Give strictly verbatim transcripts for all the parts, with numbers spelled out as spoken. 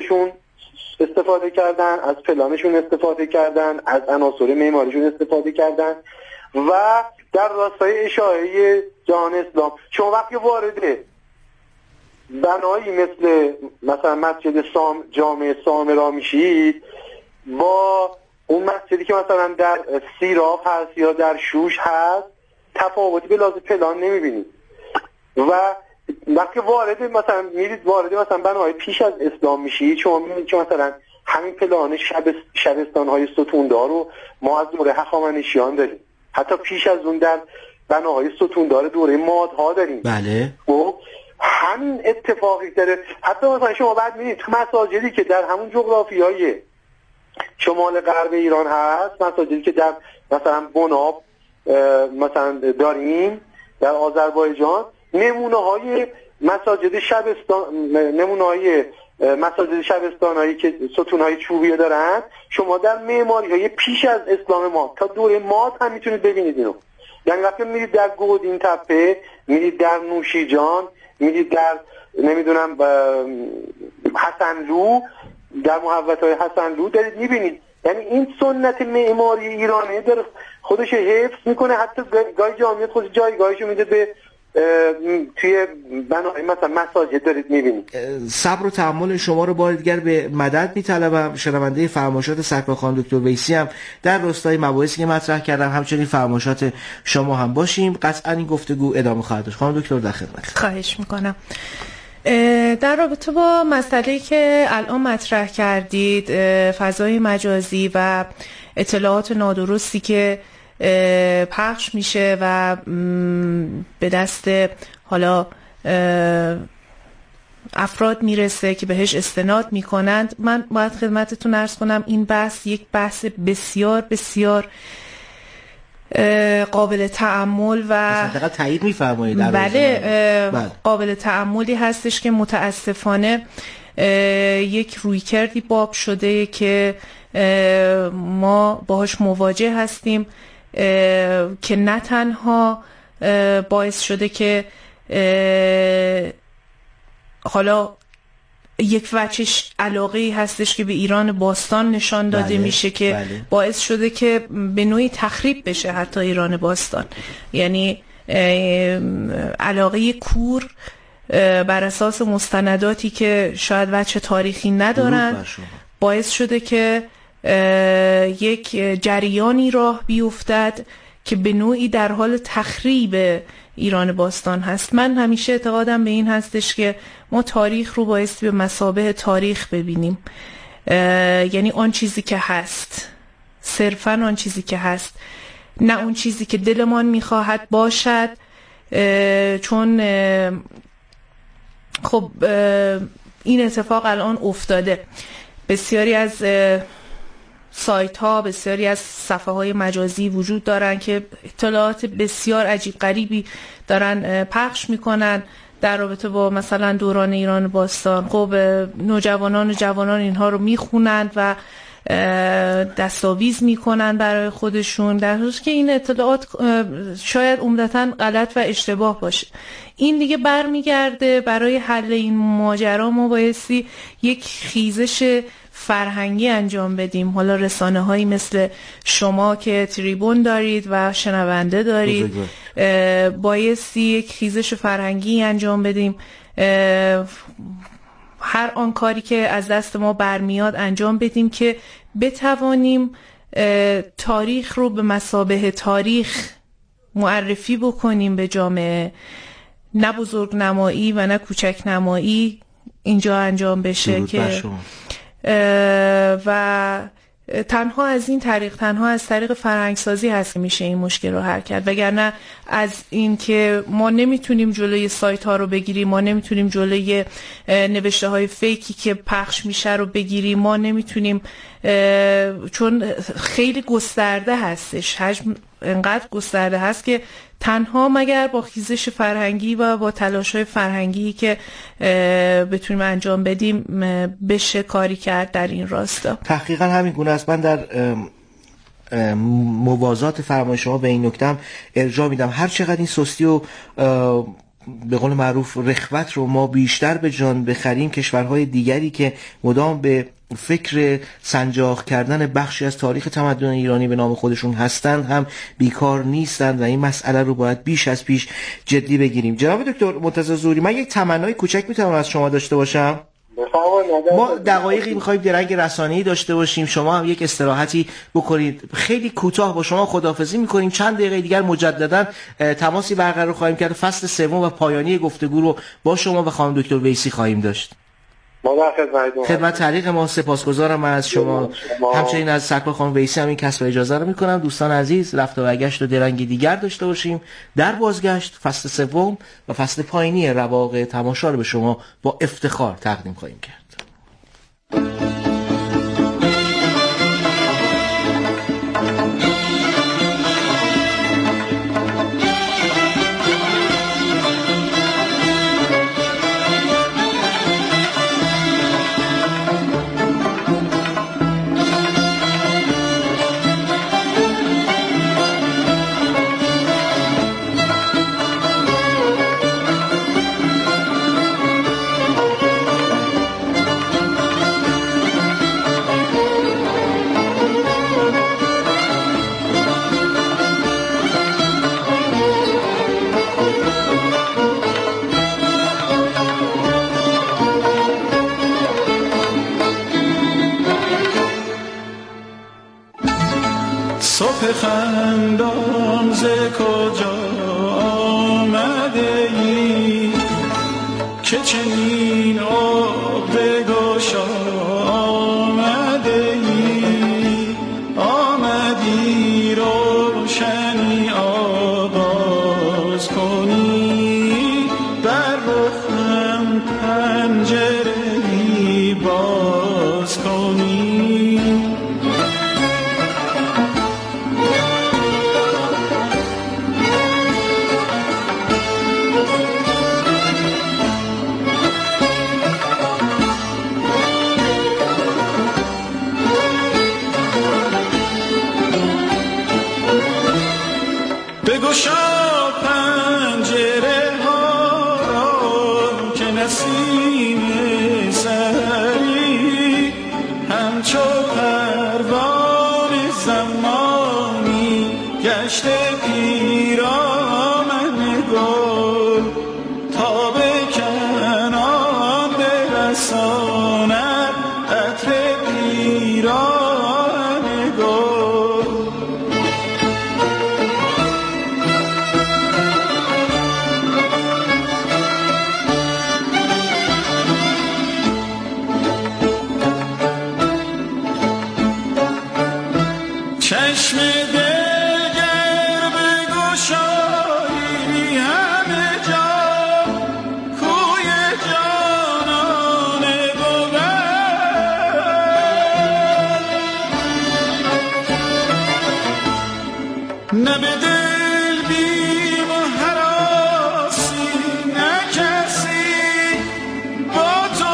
ساختشون استفاده کردن، از پلانشون استفاده کردن، از عناصر معماریشون استفاده کردن و در راستای اشاعه جهان اسلام شما وقتی وارد بنایی مثل مثلا مسجد سام جامع سامرا میشید با اون مسجدی که مثلا در سیراف هست یا در شوش هست تفاوتی به لحاظ پلان نمیبینید و وقتی وارد مثلا میرید وارد مثلا بنای پیش از اسلام میشید شما میبینید که مثلا همین پلان شب شبستان‌های ستوندار رو ما از دوره هخامنشیان داریم، حتی پیش از اون در بناهای ستوندار دوره مادها داریم. بله. و همین اتفاقی داره. حتی مثلا شما بعد میبینید تو مساجدی که در همون جغرافیای شمال غرب ایران هست، مساجدی که در مثلا بناب مثلا داریم در آذربایجان، نمونه های مساجد شبستان نمونه های مساجد شبستانایی که ستونهای چوبی دارن شما در معماری های پیش از اسلام ما تا دوره ماد هم میتونید ببینید اینو. یعنی وقتی میرید در گودین تپه، میرید در نوشیجان، میرید در نمیدونم حسنلو، در محوطه‌های حسنلو دارید میبینید. یعنی این سنت معماری ایرانی داره خودش حفظ میکنه، حتی گاهی جامعه خودش جایگاهشو میده به توی بنای مثلا مساجد دارید میبینید. صبر و تحمل شما رو بار دیگر به مدد میطلبم. شنونده فرمایشات سرکار خانم دکتر ویسی هم در راستای مباحثی که مطرح کردم همچنین فرمایشات شما هم باشیم. قطعا این گفتگو ادامه خواهد داشت. خانم دکتر در خدمت. خواهش میکنم. در رابطه با مسئله‌ای که الان مطرح کردید، فضای مجازی و اطلاعات نادرستی که پخش میشه و به دست حالا افراد میرسه که بهش استناد میکنند، من باید خدمتتون عرض کنم این بحث یک بحث بسیار بسیار قابل تأمل و مثلا تایید می‌فرمایید. بله قابل تأملی هستش که متاسفانه یک رویکردی باب شده که ما باهاش مواجه هستیم که نه تنها باعث شده که حالا یک وجهش علاقه‌ای هستش که به ایران باستان نشان داده بله، میشه که بله. باعث شده که به نوعی تخریب بشه حتی ایران باستان. یعنی علاقه کور بر اساس مستنداتی که شاید وجه تاریخی ندارن باعث شده که یک جریانی راه بیفتد که به نوعی در حال تخریب ایران باستان هست. من همیشه اعتقادم به این هستش که ما تاریخ رو بایستی به مثابه تاریخ ببینیم، یعنی آن چیزی که هست، صرفاً آن چیزی که هست، نه اون چیزی که دلمان میخواهد باشد. چون خب این اتفاق الان افتاده. بسیاری از سایت ها، بسیاری از صفحه های مجازی وجود دارن که اطلاعات بسیار عجیب غریبی دارن پخش میکنن در رابطه با مثلا دوران ایران باستان. خب نوجوانان و جوانان اینها رو میخونند و دستاویز میکنن برای خودشون، در حالی که این اطلاعات شاید عمدتاً غلط و اشتباه باشه. این دیگه برمیگرده برای حل این ماجرا ما بایستی یک خیزش فرهنگی انجام بدیم. حالا رسانه هایی مثل شما که تریبون دارید و شنونده دارید بایستی یک خیزش فرهنگی انجام بدیم، هر آن کاری که از دست ما برمیاد انجام بدیم که بتوانیم تاریخ رو به مثابه تاریخ معرفی بکنیم به جامعه، نه بزرگ نمایی و نه کوچک نمایی اینجا انجام بشه که و تنها از این طریق، تنها از طریق فرهنگسازی هست که میشه این مشکل رو حل کرد. وگرنه از این که ما نمیتونیم جلوی سایت ها رو بگیریم، ما نمیتونیم جلوی نوشته های فیکی که پخش میشه رو بگیریم، ما نمیتونیم، چون خیلی گسترده هستش، حجم انقدر گسترده هست که تنها مگر با خیزش فرهنگی و با تلاش‌های فرهنگی که بتونیم انجام بدیم بشه کاری کرد در این راستا. تحقیقا همین گونه است. من در موازات فرمایش شما به این نکته ارجاع میدم. هر چقدر این سستی و به قول معروف رخوت رو ما بیشتر به جان بخریم، کشورهای دیگری که مدام به فکر سنجاق کردن بخشی از تاریخ تمدن ایرانی به نام خودشون هستند هم بیکار نیستند و این مسئله رو باید بیش از پیش جدی بگیریم. جناب دکتر مرتضی ظهوری، من یک تمنای کوچک میتونم از شما داشته باشم؟ ما دقایقی میخوایم درنگ رسانه‌ای داشته باشیم، شما هم یک استراحتی بکنید، خیلی کوتاه با شما خداحافظی میکنیم، چند دقیقه دیگر مجددا تماسی برقرار خواهیم کرد، فصل سوم و پایانی گفتگو رو با شما و خانم دکتر ویسی خواهیم داشت. ما در خدمت خدمت تعلیق ما سپاسگزارم از شما. همچنین از سرکار خانم ویسی هم این کسب و اجازه رو میکنم. دوستان عزیز، رفت و برگشت و درنگی دیگر داشته باشیم. در بازگشت فصل سوم و فصل پایانی رواق تماشا رو به شما با افتخار تقدیم خواهیم کرد. صبح خندان ز کجا آمده ای که چنین آب بگشا آمده ای، آمدی روشنی آغاز کنی، بر رخم پنجره‌ای باز کنی. بگشا پنجره ها را که نسیم سحری همچو پروانه زمانی گشته پیرامن گل، تا به کنان برساند عطر پیرامن گل. چشم دلگر بگشایی همه جا کوی جانانه بود، نه به دل بیم و هراسی، نه کسی با تو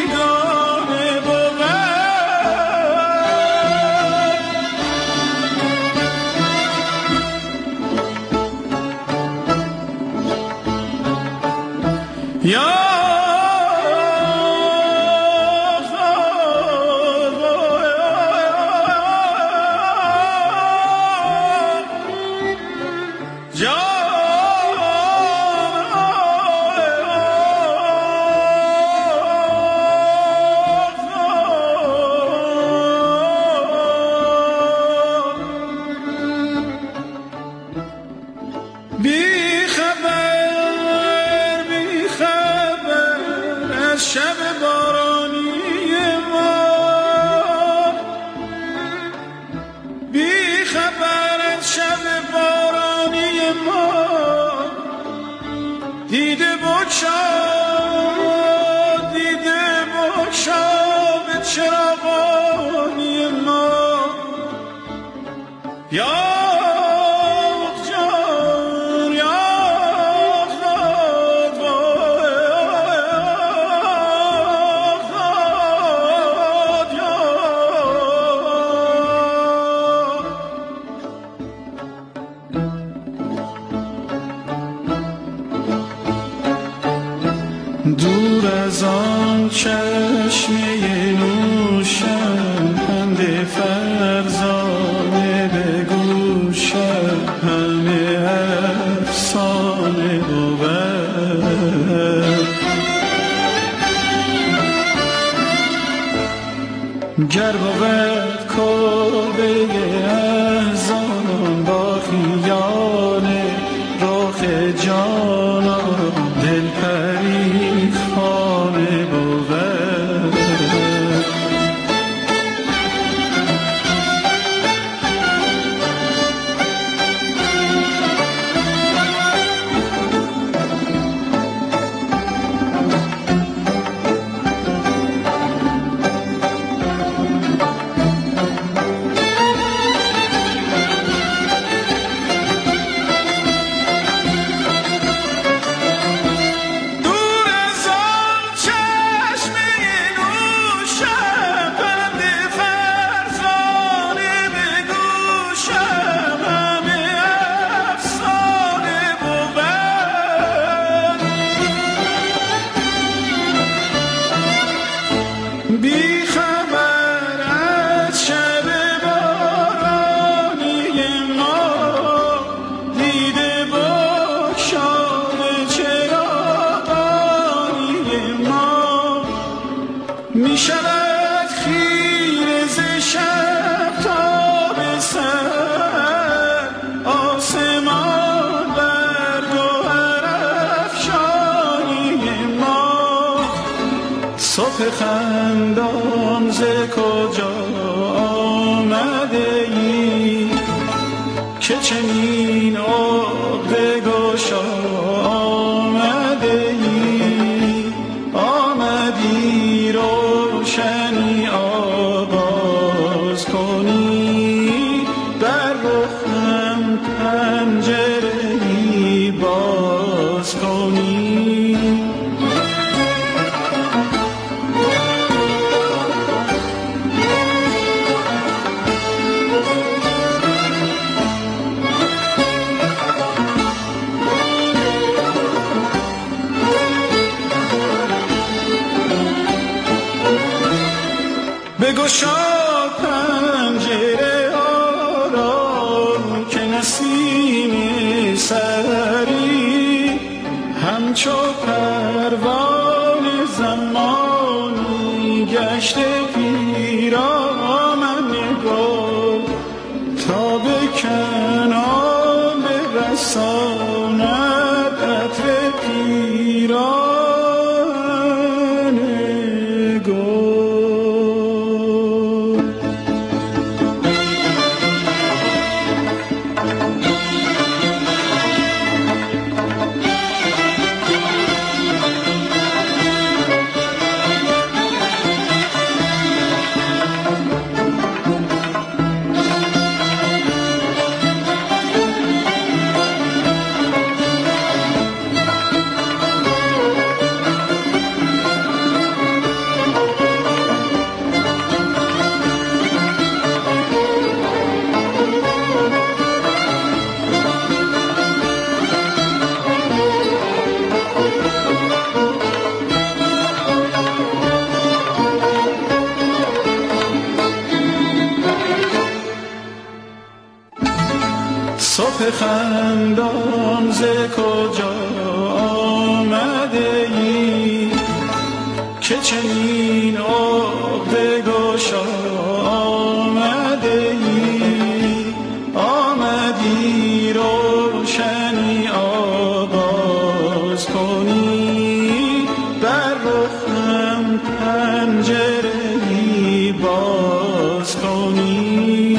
بیگانه بود. چشمه نوشم پند فرزانه به گوشم همه افسانه بود گر بود کلبه احزان با خیال رخ جانان دل پری خانه بود می شود خیره ز شب تا به سر آسمان بر گوهر افشانی ما صبح خندان ز کجا آمده ای که چنین عقده گشا آمده ای آمدی روشنی آغاز کنی بر رخم پنجره‌ای باز کنی بگشا پنجره ها را که نسیم سحری همچو پروانه زمانی گشته پیرامن گل تا به کنار برساند عطر پیران گل. صبح خندان ز کجا آمده ای که چنین عقده گشا آمده ای آمدی روشنی آغاز کنی بر رخم پنجره‌ای باز کنی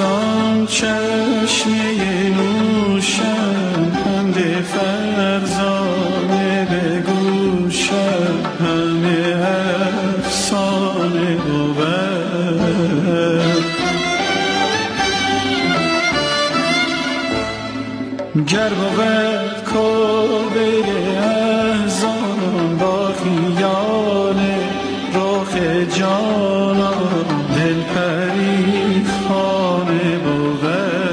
زان چشمه نوشم پند فرزانه به گوشم همه افسانه بود گر بود کعبه احزان با خیال رخ جانان دل پری خانه بود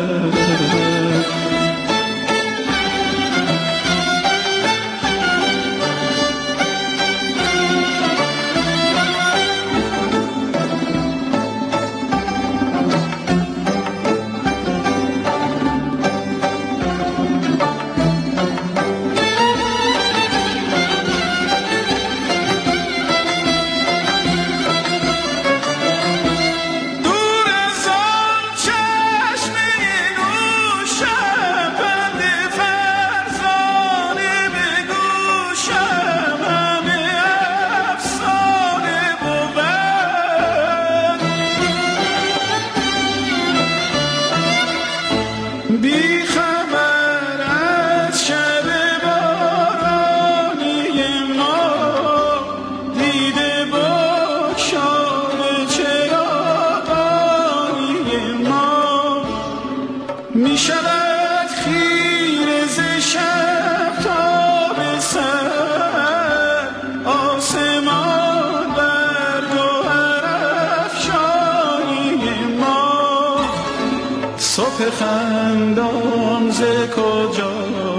خندان ز کجا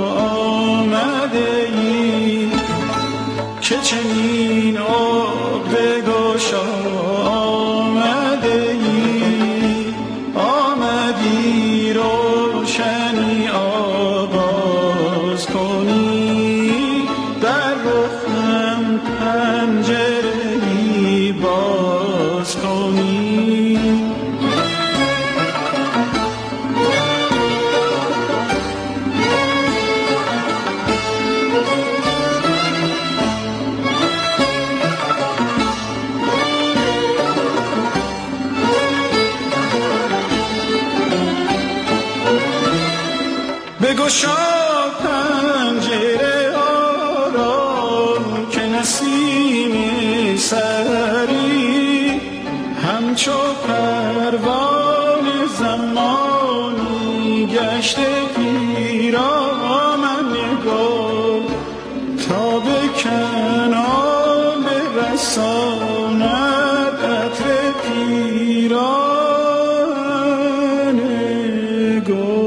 آمده ای که چنین آب بگشا آمده ای آمدی روشنی آغاز کنی در رخم پنجره‌ای باز کنی بگشا پنجره ها را که نسیم سحری همچو پروانه زمانی گشته پیرامن گل تا به کنار برساند عطر پیران گل.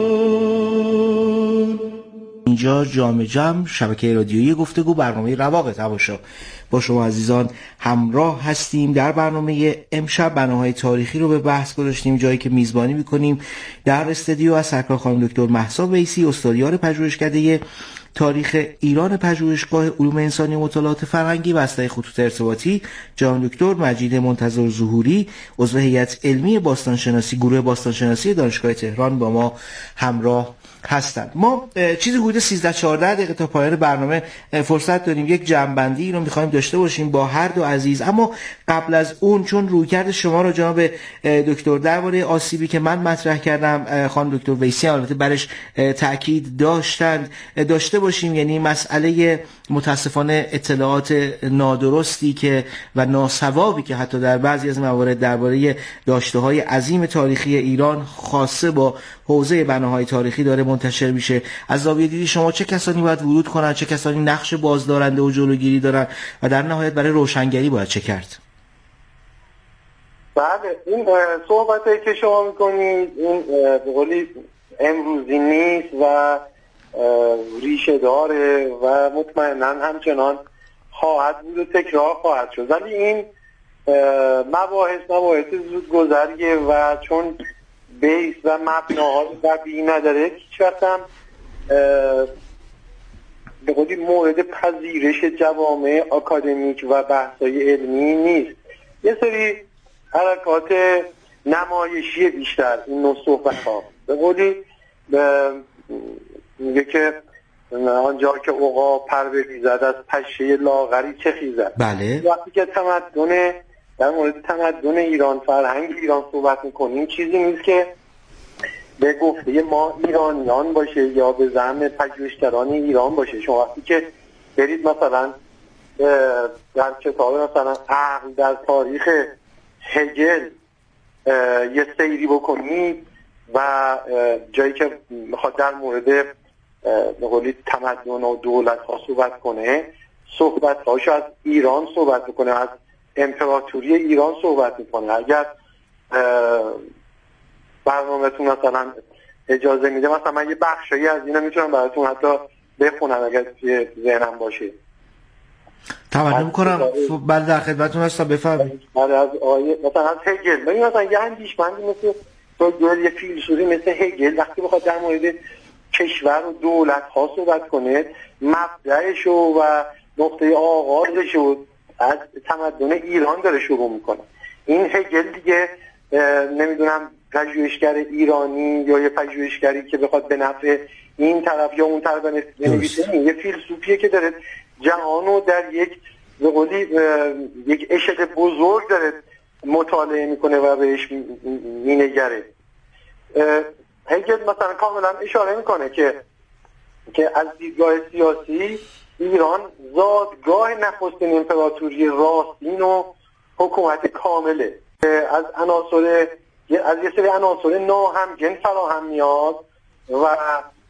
اینجا جام جم شبکه رادیویی گفتگو برنامه رواق تماشا با شما عزیزان همراه هستیم. در برنامه امشب بناهای تاریخی رو به بحث گذاشتیم، جایی که میزبانی میکنیم در استودیو از سرکار خانم دکتر مهسا ویسی، استادیار پژوهشکده تاریخ ایران پژوهشگاه علوم انسانی و مطالعات فرهنگی و اسلحه خطوط ارتباطی، جناب دکتر مجید منتظر ظهوری، عضو هیئت علمی باستانشناسی گروه باستانشناسی دانشگاه تهران با ما همراه هستند. ما چیزی حدود سیزده چهارده دقیقه تا پایان برنامه فرصت داریم، یک جمع‌بندی رو می‌خوایم داشته باشیم با هر دو عزیز. اما قبل از اون چون رویکرد شما رو جناب دکتر درباره آسیبی که من مطرح کردم خانم دکتر ویسی البته برش تاکید داشتند داشته باشیم، یعنی مسئله متاسفانه اطلاعات نادرستی که و ناسوابی که حتی در بعضی از موارد درباره داشته‌های عظیم تاریخی ایران خاصه با حوزه بناهای تاریخی داره منتشر میشه. از زاویه دید شما چه کسانی باید ورود کنن، چه کسانی نقش بازدارنده و جلوگیری دارن و در نهایت برای روشنگری باید چه کرد؟ بله، این صحبتی که شما میکنید این به قولی امروزی نیست و ریشه داره و مطمئنا همچنان خواهد بود و تکرار خواهد شد، ولی این مباحث مباحث زود گذریه و چون بیس و مبناهای قوی نداره هیچ وقت هم به قولی مورد پذیرش جوامع اکادمیک و بحث‌های علمی نیست. یه سری حرکات نمایشی بیشتر این نوع صحبت‌ها به قولی میگه که آنجا که عقاب پر بریزد از پشه لاغری چه خیزد. بله. وقتی که تمدن در مورد تمدن ایران، فرهنگ ایران صحبت میکنیم، چیزی نیست که به گفته ما ایرانیان باشه یا به زعم پژوهشگران ایران باشه. شما وقتی که برید مثلا در کتاب مثلا عقل در تاریخ هگل یه سیری بکنید و جایی که میخواد در مورد به قولی تمدن و دولت ها صحبت کنه، صحبت هاشو از ایران صحبت بکنه، از امپراتوری ایران صحبت میکنه. اگر برنامه‌تون مثلا اجازه میده، مثلا من یه بخشایی از اینا میتونم براتون حتی بخونم اگر توی ذهنم باشه. تمام کنم. بله در خدمتتون هستم، بفرمایید. بله از آیه مثلا از هگل، ببین مثلا یه اندیشمندی مثل هگل، یه فیلسوفی مثل هگل وقتی بخواد در مورد کشور و دولت ها صحبت کنه، مبدأش و نقطه آغازش رو از تمدن ایران داره شروع میکنه. این هگل دیگه نمیدونم پژوهشگر ایرانی یا یه پژوهشگری که بخواد به نفع این طرف یا اون طرف بنویسه، یه فیلسوفیه که داره جهانو در یک به قولی یک اشل بزرگ داره مطالعه میکنه و بهش مینگره. هگل مثلا کاملا اشاره میکنه که که از دیدگاه سیاسی ایران زادگاه نخستین امپراتوری راستین و حکومت کامله، از عناصر از یه سری عناصر ناهمگن فراهم میاد و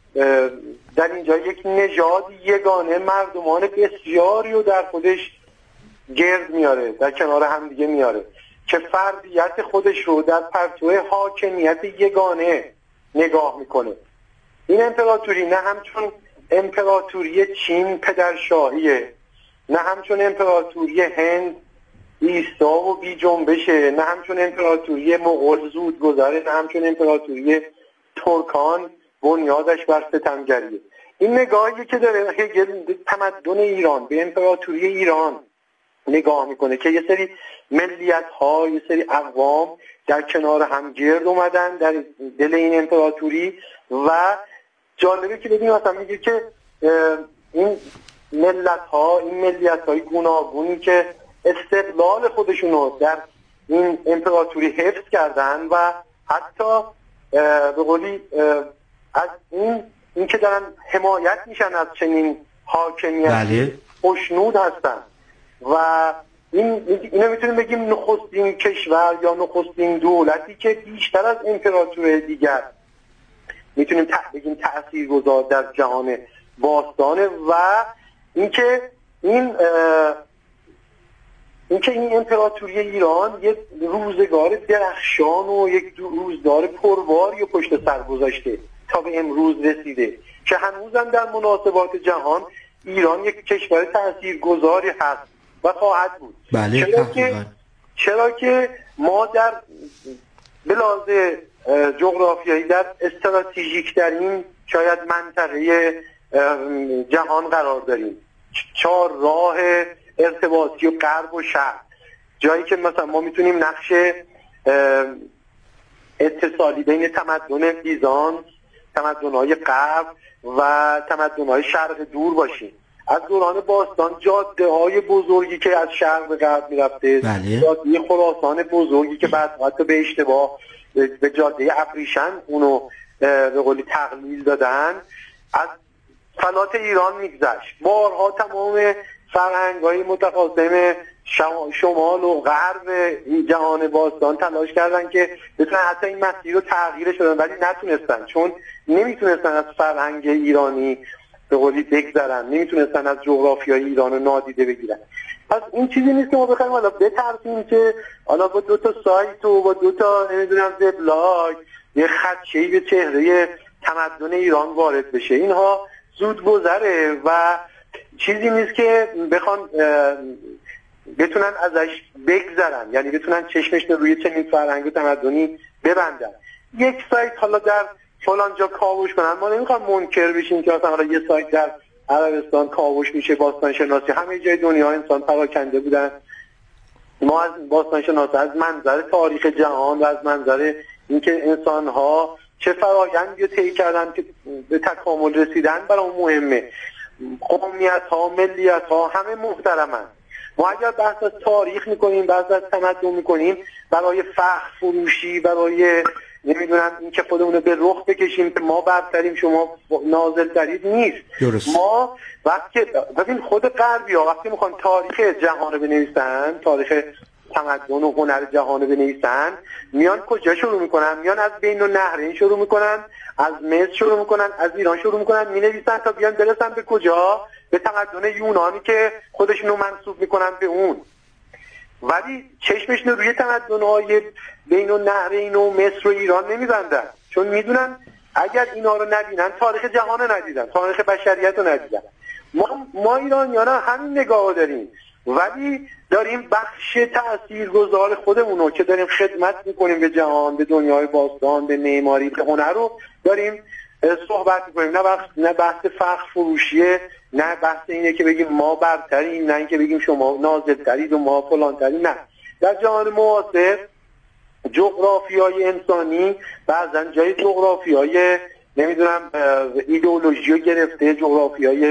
در اینجا یک نژاد یگانه مردمان بسیاری رو در خودش گرد میاره، در کنار هم دیگه میاره که فردیت خودش رو در پرتو حاکمیت یگانه نگاه میکنه. این امپراتوری نه همچون امپراتوری چین پدرشاهیه، نه همچون امپراتوری هند ایستا و بی جنبشه، نه همچون امپراتوری مغول زود گذره، نه همچون امپراتوری ترکان بنیادش بر ستمگریه. این نگاهی که داره هگل تمدن ایران به امپراتوری ایران نگاه میکنه که یه سری ملیت ها، یه سری اقوام در کنار هم گرد اومدن در دل این امپراتوری و جالبه که ببینیم مثلا میگه که این ملت ها، این ملیت های گوناگونی که استقلال خودشونو در این امپراتوری حفظ کردن و حتی به قولی از این این که دارن حمایت میشن از چنین حاکمیتی خوشنود هستن و این اینو میتونیم بگیم نخستین کشور یا نخستین دولتی که بیشتر از امپراتوری دیگر میتونیم بگیم تاثیرگذار در جهان باستانه و اینکه این اینکه این امپراتوری ایران یک روزگار درخشان و یک روزگار پرباری و پشت سر گذاشته تا به امروز رسیده که هنوزم در مناسبات جهان ایران یک کشور تاثیرگذاری هست و خواهد بود. بله چرا که چرا که ما در بلحاظ جغرافیایی در استراتژیک ترین شاید منطقه جهان قرار داریم، چهار راه ارتباطی و غرب و شرق، جایی که مثلا ما میتونیم نقش اتصالی بین تمدن بیزانس، تمدن‌های غرب و تمدن‌های شرق دور باشیم. از دوران باستان جاده های بزرگی که از شرق به غرب میرفته، بله. جاده خراسان بزرگی که بعد حتی به اشتباه به جاده ابریشم اونو به قولی تقلیل دادن، از فلات ایران میگذشت. بارها تمام فرهنگ‌های متقاسم شمال و غرب جهان باستان تلاش کردن که بتونن حتی این مسیر رو تغییرش بدن، ولی نتونستن، چون نمیتونستن از فرهنگ ایرانی به قولی بگذرن، نمیتونستن از جغرافیای ایران رو نادیده بگیرن. پس این چیزی نیست که ما بخوایم حالا بترسیم که حالا با دو تا سایت و با دو تا نمیدونم وبلاگ یه خدشه‌ای به چهره تمدن ایران وارد بشه. اینها زود گذره و چیزی نیست که بخوان بتونن ازش بگذرن، یعنی بتونن چشمش رو روی چنین فرهنگ و تمدنی ببندن. یک سایت حالا در فلان جا کاوش کنن، ما نمیخوام منکر بشیم که مثلا حالا یه سایت در عربستان کاوش میشه باستان شناسی، همه جای دنیا انسان پراکنده بودن. ما از باستان شناسی از منظر تاریخ جهان و از منظر اینکه انسان ها چه فرآیندی طی کردن که به تکامل رسیدن برای مهمه. قومیت ها، ملیت ها همه محترمن، ما اگر بحث از تاریخ میکنیم، بحث از تمدن میکنیم برای فخر فروشی، برای نمیدونم این که خودمون رو به رخ بکشیم که ما برتریم شما نازل ترید نیست. درست. ما وقتی ببین خود غربی ها وقتی میخوان تاریخ جهان رو بنویسن، تاریخ تمدن و هنر جهان رو بنویسن، میان کجا شروع میکنن؟ میان از بین النهرین شروع میکنن، از مصر شروع میکنن، از ایران شروع میکنن، مینویسن تا بیان برسن به کجا؟ به تمدن یونانی که خودشونو منسوب میکنن به اون. ولی چشمشون روی تمدن‌های بین النهرین و مصر و ایران نمیبندن، چون میدونن اگر اینا رو نبینن تاریخ جهان رو ندیدن، تاریخ بشریت رو ندیدن. ما ما ایرانی‌ها همین نگاه داریم، ولی داریم بخش تاثیرگذار خودمون رو که داریم خدمت میکنیم به جهان، به دنیای باستان، به معماری، به هنر رو داریم صحبت میکنیم. نه بحث نه بحث فخر فروشیه، نه بحث اینه که بگیم ما برتریم، نه اینکه بگیم شما نازل‌ترید و ما فلان‌تریم. نه، در جهان معاصر جغرافیای انسانی بعضن جای جغرافیای نمیدونم ایدئولوژی رو گرفته، جغرافیای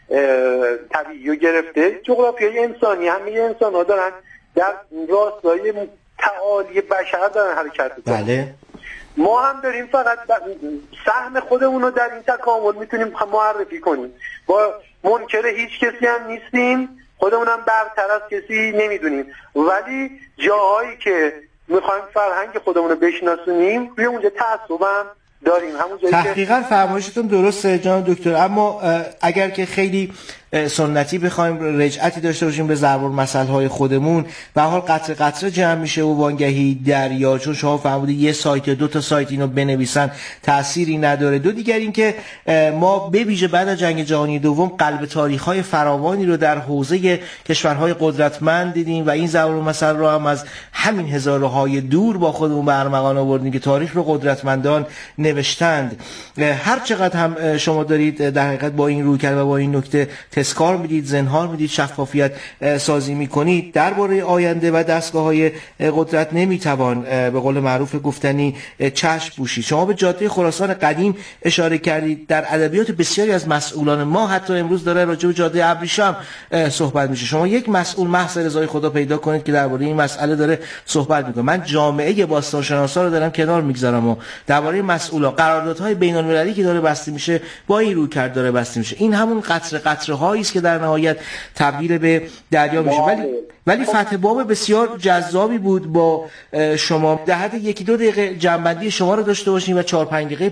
طبیعی رو گرفته. جغرافیای انسانی همه انسان ها دارن در راستای تعالی بشر دارن حرکت میکنن. بله. ما هم داریم فقط سهم خودمون رو در این تکامل میتونیم معرفی کنیم. با منکر هیچ کسی هم نیستیم، خودمون هم برتر از کسی نمیدونیم، ولی جاهایی که میخوایم فرهنگ خودمون رو بشناسونیم روی اونجا تعصبم داریم. همون جایی تحقیقا فرمایشتون درسته جناب دکتر، اما اگر که خیلی سنتی بخوایم رجعتی داشته باشیم به ضرب المثل‌های خودمون، به حال قطره قطره جمع میشه و وانگهی دریا. چون شما فرمودید یه سایت یا دو تا سایت اینو بنویسن تأثیری نداره. دو دیگر این که ما به ویژه بعد از جنگ جهانی دوم قلب تاریخ‌های فراوانی رو در حوزه کشورهای قدرتمند دیدیم و این ضرب المثل رو هم از همین هزارهای دور با خودمون به ارمغان آوردیم که تاریخ رو قدرتمندان نوشتند. هر چقدر هم شما دارید در حقیقت با این رویکرد و با این نکته تسکار میدید، زنهار میدید، شفافیت سازی میکنید، درباره آینده و دستگاه‌های قدرت نمیتوان به قول معروف گفتنی چشم پوشید. شما به جاده خراسان قدیم اشاره کردید. در ادبیات بسیاری از مسئولان ما حتی امروز داره راجع به جاده ابریشم صحبت میشه. شما یک مسئول محض رضای خدا پیدا کنید که درباره این مسئله داره صحبت میکنه. من جامعه باستانشناسا رو دارم کنار میگذارم و درباره مسئولا قراردادهای بین‌المللی که داره بسته میشه با این رویکرد داره بسته میشه. این همون قطره قطره هایی است که در نهایت تبدیل به دریا میشه. ولی ولی فتح باب بسیار جذابی بود با شما. در حد یکی دو دقیقه جنبندی شما رو داشته باشیم و چهار پنج دقیقه